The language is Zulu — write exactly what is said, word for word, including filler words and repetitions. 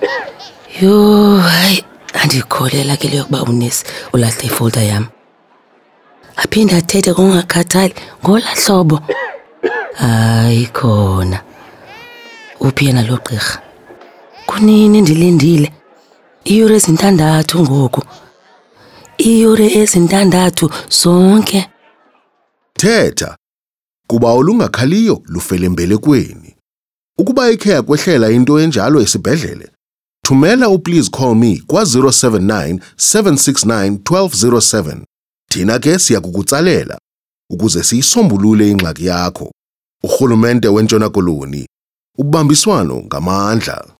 Yo, hayi, andikholela ke leyo kuba unesi ulahle ifolder yam. Aphinde athethe ngokungakhathali ngolaa hlobo. Hayi khona. Uphi yena lo gqirha? Kunini ndilindile. Iiyure ezintandathu ngoku. Iiyure ezintandathu zonke. Thetha, kuba olungakhaliyo lufele embelekweni. Ukuba ikhe yakwehlela into enjalo esibhedlele, thumela uPlease Call Me kwa zero seven nine seven six nine one two zero seven. Thina ke siya kukutsalela ukuze siyisombulule ingxaki yakho. Urhulumente weNtshona Koloni, ubambiswano ngamandla.